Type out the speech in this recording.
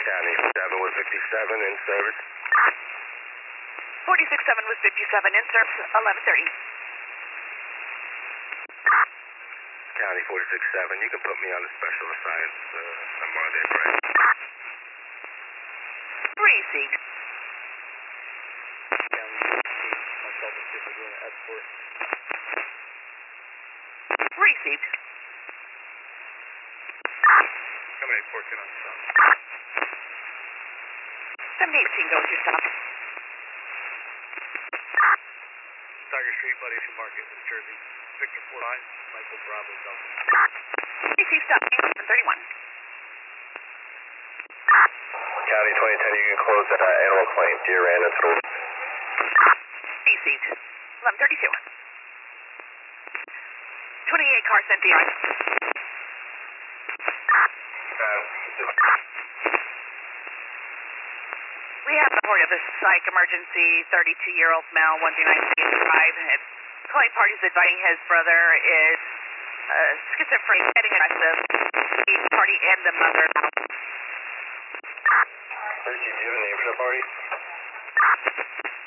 County 7 with 57 in service. 46-7 with 57 in service, 11:30. County 46-7, you can put me on a special assignment. I'm on there, right? Received. County 16, myself and Skip are doing an escort. Received. Coming 8-4, get on the stop. 7815, go with your stop. Tiger Street, Validation Market, New Jersey. Victor 49, Michael Bravo, Delta. Received, stop, 731. County 2010, you can close that animal claim. Deer ran into the... Received, 11:32. 28 car sent DI. We have report of a psych emergency, 32-year-old male, 129 calling parties advising his brother is schizophrenic, getting aggressive. The party and the mother. Richie, do you have a name for the party?